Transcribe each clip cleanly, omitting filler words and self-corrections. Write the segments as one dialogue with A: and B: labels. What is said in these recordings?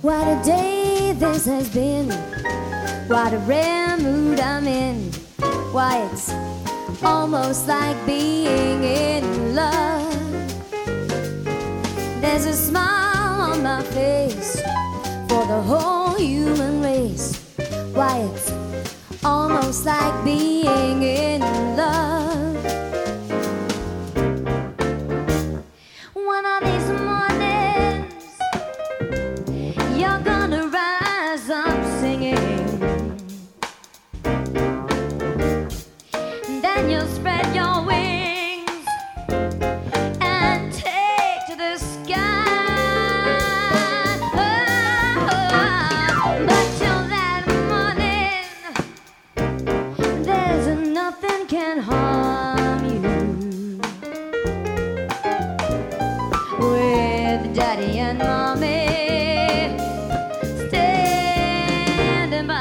A: What a day this has been. What a rare mood I'm in. Why, it's almost like being in love. There's a smile on my face for the whole human race. Why, it's almost like being in love. One of these mornings you're gonna rise up singing. Then you'll spread your wings and take to the sky. But till that morning, there's nothing can harm you. With Daddy and Mommy standing by.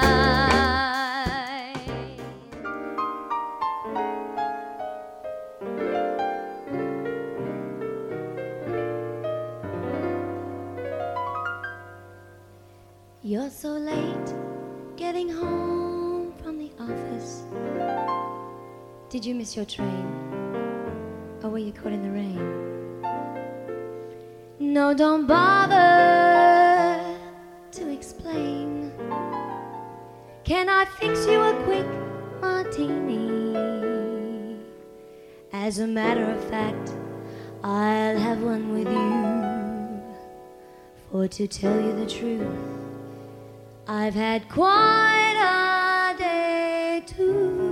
A: You're so late getting home from the office. Did you miss your train? Or were you caught in the rain? No, don't bother to explain. Can I fix you a quick martini? As a matter of fact, I'll have one with you. For to tell you the truth, I've had quite a day too.